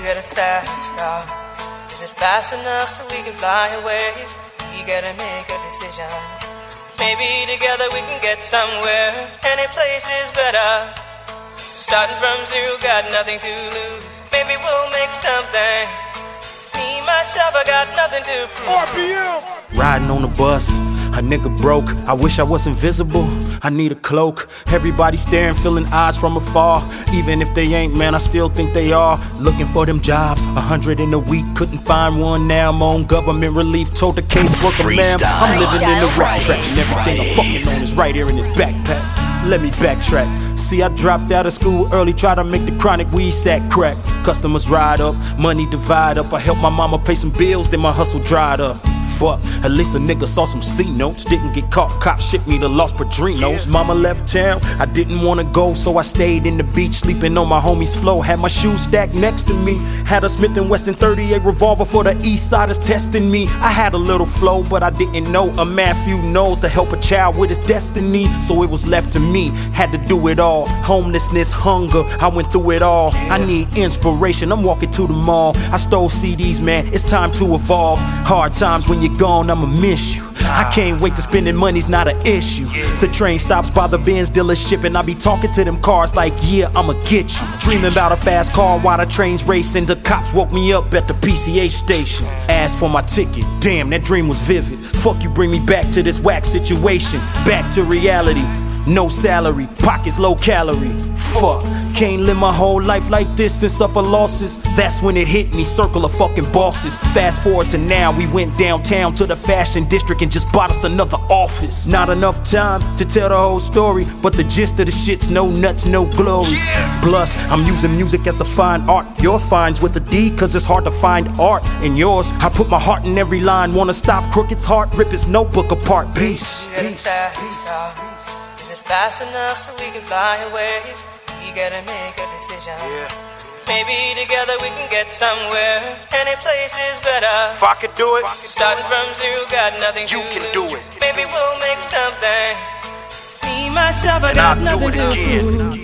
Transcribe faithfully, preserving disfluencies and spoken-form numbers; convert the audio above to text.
get a fast car. Is it fast enough so we can fly away? We gotta make a decision. Maybe together we can get somewhere. Any place is better. Starting from zero, got nothing to lose. Maybe we'll make something. Me, myself, I got nothing to prove. R P M. Riding on the bus, a nigga broke. I wish I was invisible, I need a cloak. Everybody staring, feeling eyes from afar. Even if they ain't, man, I still think they are. Looking for them jobs, a hundred in a week. Couldn't find one, now I'm on government relief. Told the caseworker, man, I'm living in the rap track. And everything I'm fucking on is right here in this backpack. Let me backtrack. See, I dropped out of school early, try to make the chronic weed sack crack. Customers ride up, money divide up. I helped my mama pay some bills, then my hustle dried up. Fuck, at least a nigga saw some C notes. Didn't get caught, cops shipped me to Los Padrinos. Yeah. Mama left town, I didn't wanna go, so I stayed in the beach, sleeping on my homie's floor. Had my shoes stacked next to me. Had a Smith and Wesson thirty-eight revolver for the east siders testing me. I had a little flow, but I didn't know a Matthew knows to help a child with his destiny. So it was left to me, had to do it all. Homelessness, hunger, I went through it all. I need inspiration, I'm walking to the mall. I stole C Ds, man, it's time to evolve. Hard times when you're gone, I'ma miss you. I can't wait to spending money's not an issue. The train stops by the Benz dealership and I be talking to them cars like, yeah, I'ma get you. Dreaming about a fast car while the train's racing. The cops woke me up at the P C H station. Asked for my ticket, damn, that dream was vivid. Fuck you, bring me back to this whack situation. Back to reality. No salary, pockets low calorie. Fuck, can't live my whole life like this and suffer losses. That's when it hit me, circle of fucking bosses. Fast forward to now, we went downtown to the fashion district and just bought us another office. Not enough time to tell the whole story, but the gist of the shit's no nuts, no glory. Plus, I'm using music as a fine art. Your finds with a D, cause it's hard to find art. In yours, I put my heart in every line. Wanna stop Crooked's heart, rip his notebook apart. Peace. Peace. Fast enough so we can fly away. We gotta make a decision. Yeah. Maybe together we can get somewhere. Any place is better. If I could do it, starting from zero, got nothing you to can lose. do it. Maybe we'll make something. Me, myself, I and got I'll nothing do it to again. prove.